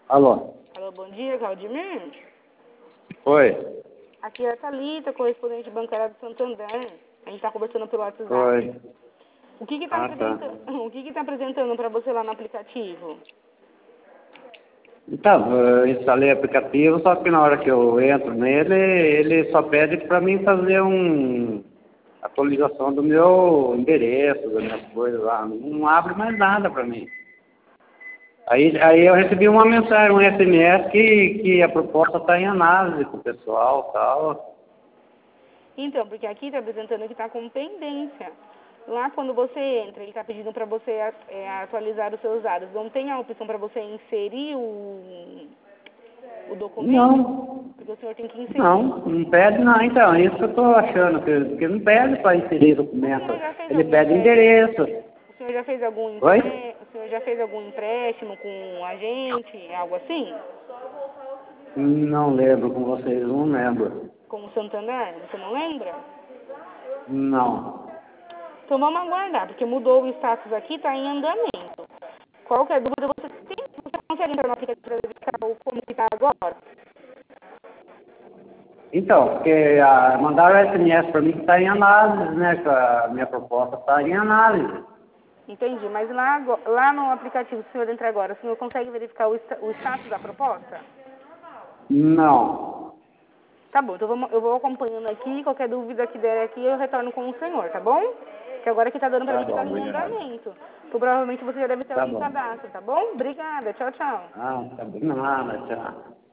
Alô? Alô, bom dia, Claudimir. Oi. Aqui é a Thalita, correspondente bancária do Santander. A gente está conversando pelo WhatsApp. Oi. O que está Ah, tá. apresentando, o que tá apresentando para você lá no aplicativo? Então, eu instalei o aplicativo, só que na hora que eu entro nele, ele só pede para mim fazer atualização do meu endereço, das minhas coisas lá. Não abre mais nada para mim. Aí eu recebi uma mensagem, um SMS que a proposta está em análise com o pessoal e tal. Então, porque aqui está apresentando que está com pendência. Lá quando você entra, ele está pedindo para você atualizar os seus dados. Não tem a opção para você inserir o documento? Não, Porque o senhor tem que inserir. não pede não. Então, é isso que eu estou achando, que não pede para inserir O documento. senhor já fez Ele algum pede empréstimo? endereço. O senhor já fez algum Oi? o senhor já fez algum empréstimo com a gente, algo assim? Não lembro com vocês, não lembro. Com o Santander? Você não lembra? Não. Então vamos aguardar, porque mudou o status aqui, está em andamento. Qualquer dúvida você consegue entrar no aplicativo para verificar como que está agora? Então, porque mandaram SMS para mim que está em análise, né? Que a minha proposta está em análise. Entendi, mas lá no aplicativo, se o senhor entrar agora, o senhor consegue verificar o status da proposta? Não. Tá bom, então eu vou acompanhando aqui, qualquer dúvida que der aqui eu retorno com o senhor, tá bom? Que agora que tá dando pra Tá mim que tá bom, em obrigado. andamento. Então, provavelmente você já deve ter Tá algum bom. cadastro, tá bom? Obrigada, tchau, tchau. Ah, tá bom. Nada, tchau.